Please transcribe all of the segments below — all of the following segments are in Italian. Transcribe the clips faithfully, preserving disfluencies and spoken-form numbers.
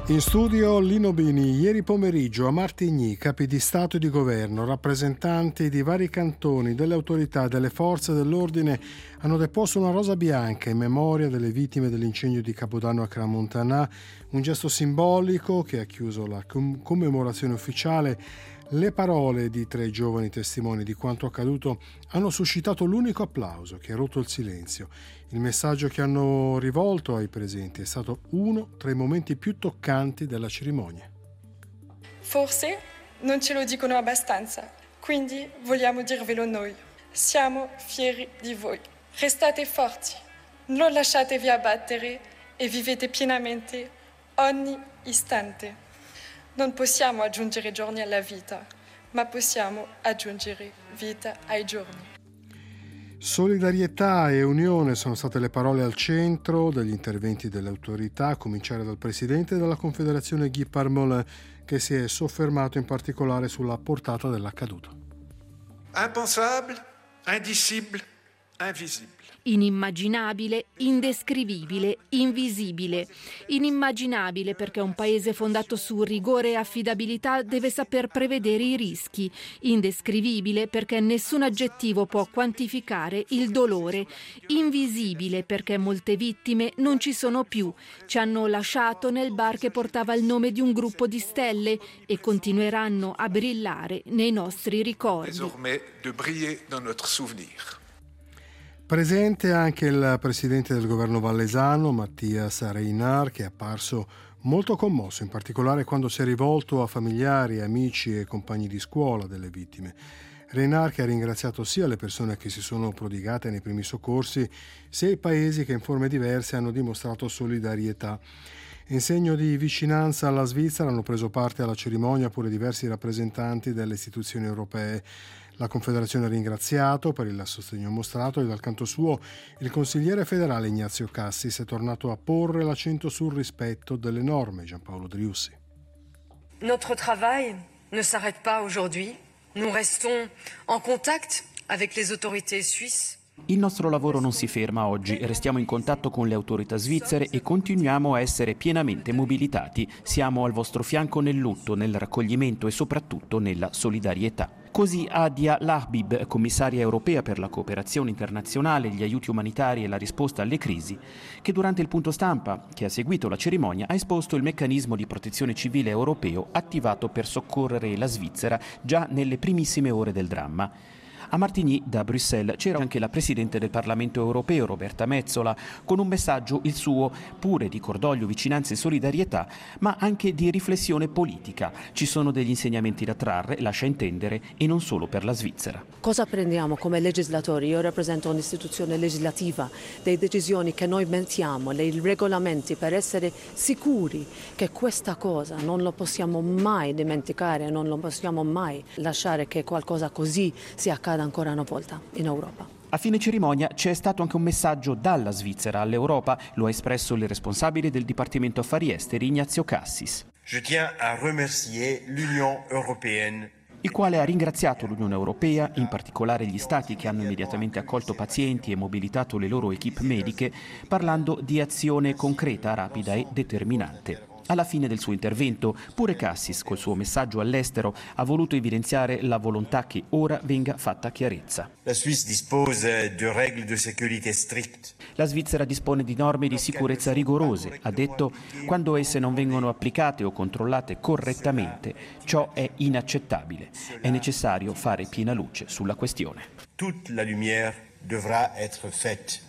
In studio Lino Bini. Ieri pomeriggio a Martigny, capi di Stato e di Governo, rappresentanti di vari cantoni, delle autorità e delle forze dell'ordine hanno deposto una rosa bianca in memoria delle vittime dell'incendio di Capodanno a Crans-Montana, un gesto simbolico che ha chiuso la com- commemorazione ufficiale. Le parole di tre giovani testimoni di quanto accaduto hanno suscitato l'unico applauso che ha rotto il silenzio. Il messaggio che hanno rivolto ai presenti è stato uno tra i momenti più toccanti della cerimonia. Forse non ce lo dicono abbastanza, quindi vogliamo dirvelo noi. Siamo fieri di voi. Restate forti, non lasciatevi abbattere e vivete pienamente ogni istante. Non possiamo aggiungere giorni alla vita, ma possiamo aggiungere vita ai giorni. Solidarietà e unione sono state le parole al centro degli interventi delle autorità, a cominciare dal presidente della Confederazione Guy Parmelin, che si è soffermato in particolare sulla portata dell'accaduto. Impensable, indicible, invisibile. Inimmaginabile, indescrivibile, invisibile. Inimmaginabile perché un paese fondato su rigore e affidabilità deve saper prevedere i rischi. Indescrivibile perché nessun aggettivo può quantificare il dolore. Invisibile perché molte vittime non ci sono più. Ci hanno lasciato nel bar che portava il nome di un gruppo di stelle e continueranno a brillare nei nostri ricordi. Désormais de briller dans notre souvenir. Presente anche il presidente del governo vallesano, Mathias Reinhard, che è apparso molto commosso, in particolare quando si è rivolto a familiari, amici e compagni di scuola delle vittime. Reinhard che ha ringraziato sia le persone che si sono prodigate nei primi soccorsi, sia i paesi che in forme diverse hanno dimostrato solidarietà. In segno di vicinanza alla Svizzera hanno preso parte alla cerimonia pure diversi rappresentanti delle istituzioni europee. La Confederazione ha ringraziato per il sostegno mostrato e dal canto suo il consigliere federale Ignazio Cassis è tornato a porre l'accento sul rispetto delle norme. Giampaolo Driussi. Notre travail ne s'arrête pas aujourd'hui. Nous restons en contact avec les autorités suisses. Il nostro lavoro non si ferma oggi, restiamo in contatto con le autorità svizzere e continuiamo a essere pienamente mobilitati. Siamo al vostro fianco nel lutto, nel raccoglimento e soprattutto nella solidarietà. Così Adia Lahbib, commissaria europea per la cooperazione internazionale, gli aiuti umanitari e la risposta alle crisi, che durante il punto stampa che ha seguito la cerimonia ha esposto il meccanismo di protezione civile europeo attivato per soccorrere la Svizzera già nelle primissime ore del dramma. A Martigny, da Bruxelles, c'era anche la Presidente del Parlamento europeo, Roberta Metsola, con un messaggio, il suo, pure di cordoglio, vicinanza e solidarietà, ma anche di riflessione politica. Ci sono degli insegnamenti da trarre, lascia intendere, e non solo per la Svizzera. Cosa prendiamo come legislatori? Io rappresento un'istituzione legislativa, le decisioni che noi mettiamo, i regolamenti per essere sicuri che questa cosa non lo possiamo mai dimenticare, non lo possiamo mai lasciare che qualcosa così si accada ancora una volta in Europa. A fine cerimonia c'è stato anche un messaggio dalla Svizzera all'Europa, lo ha espresso il responsabile del Dipartimento Affari Esteri Ignazio Cassis. Je tiens à remercier l'Union européenne, il quale ha ringraziato l'Unione Europea, in particolare gli Stati che hanno immediatamente accolto pazienti e mobilitato le loro equip mediche, parlando di azione concreta, rapida e determinante. Alla fine del suo intervento, pure Cassis, col suo messaggio all'estero, ha voluto evidenziare la volontà che ora venga fatta chiarezza. La Suisse dispose de règles de sécurité strictes. La Svizzera dispone di norme di sicurezza rigorose, ha detto, quando esse non vengono applicate o controllate correttamente, ciò è inaccettabile. È necessario fare piena luce sulla questione. Toute la lumière devra être faite.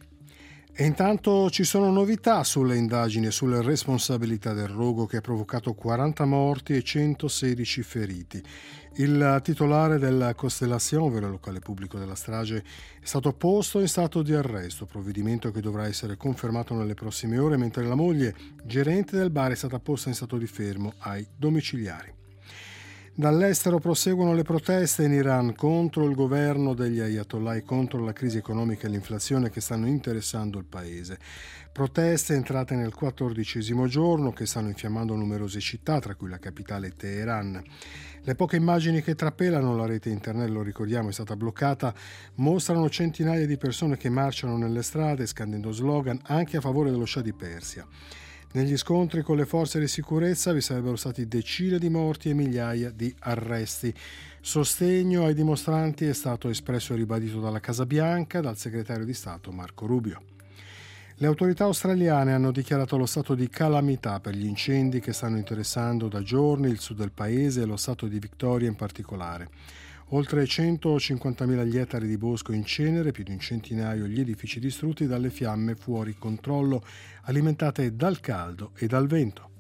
E intanto ci sono novità sulle indagini e sulle responsabilità del rogo che ha provocato quaranta morti e centosedici feriti. Il titolare della Constellation, ovvero il locale pubblico della strage, è stato posto in stato di arresto, provvedimento che dovrà essere confermato nelle prossime ore, mentre la moglie, gerente del bar, è stata posta in stato di fermo ai domiciliari. Dall'estero proseguono le proteste in Iran contro il governo degli ayatollah e contro la crisi economica e l'inflazione che stanno interessando il paese. Proteste entrate nel quattordicesimo giorno che stanno infiammando numerose città, tra cui la capitale Teheran. Le poche immagini che trapelano la rete internet, lo ricordiamo, è stata bloccata, mostrano centinaia di persone che marciano nelle strade scandendo slogan anche a favore dello Shah di Persia. Negli scontri con le forze di sicurezza vi sarebbero stati decine di morti e migliaia di arresti. Sostegno ai dimostranti è stato espresso e ribadito dalla Casa Bianca, dal segretario di Stato Marco Rubio. Le autorità australiane hanno dichiarato lo stato di calamità per gli incendi che stanno interessando da giorni il sud del paese e lo stato di Victoria in particolare. Oltre centocinquantamila gli ettari di bosco in cenere, più di un centinaio gli edifici distrutti dalle fiamme fuori controllo, alimentate dal caldo e dal vento.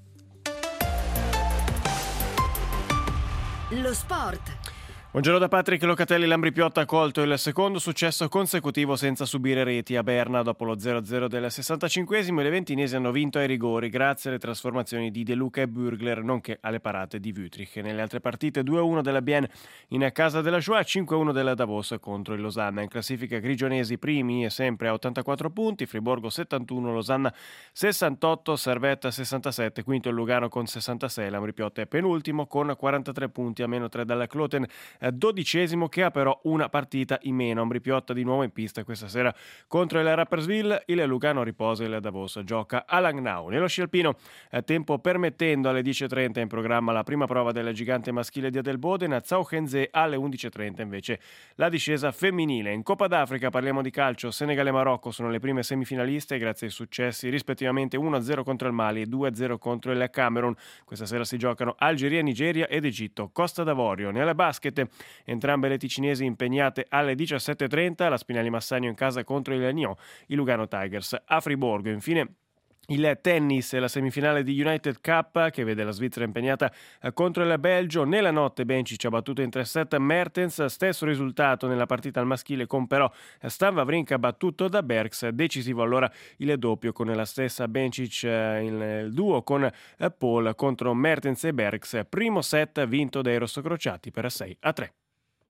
Lo sport. Buongiorno da Patrick Locatelli. Lambri Piotta ha colto il secondo successo consecutivo senza subire reti a Berna dopo lo zero a zero del sessantacinquesimo. I leventinesi hanno vinto ai rigori grazie alle trasformazioni di De Luca e Burgler, nonché alle parate di Wüttrich. Nelle altre partite due a uno della Bienne in casa della Shoah, cinque a uno della Davos contro il Losanna. In classifica grigionesi primi e sempre a ottantaquattro punti, Friburgo settantuno, Losanna sessantotto, Servette sessantasette, quinto il Lugano con sessantasei. Lambri Piotta è penultimo con quarantatré punti, a meno tre dalla Kloten, dodicesimo, che ha però una partita in meno. Ambri Piotta di nuovo in pista questa sera contro il Rapperswil. Il Lugano riposa, il Davos gioca a Langnau. Nello sci alpino, tempo permettendo, alle dieci e trenta in programma la prima prova del gigante maschile di Adelboden. A Zauchensee alle undici e trenta invece la discesa femminile. In Coppa d'Africa parliamo di calcio. Senegal e Marocco sono le prime semifinaliste grazie ai successi rispettivamente uno a zero contro il Mali e due a zero contro il Camerun. Questa sera si giocano Algeria, Nigeria ed Egitto. Costa d'Avorio. Nella basket, entrambe le ticinesi impegnate alle diciassette e trenta, la Spinelli Massagno in casa contro il Nyon, i Lugano Tigers a Friburgo. Infine il tennis, la semifinale di United Cup che vede la Svizzera impegnata contro il Belgio. Nella notte Bencic ha battuto in tre set Mertens, stesso risultato nella partita al maschile con però Stan Wawrinka battuto da Bergs. Decisivo allora il doppio con la stessa Bencic, il duo con Paul contro Mertens e Bergs. Primo set vinto dai rossocrociati per sei a tre.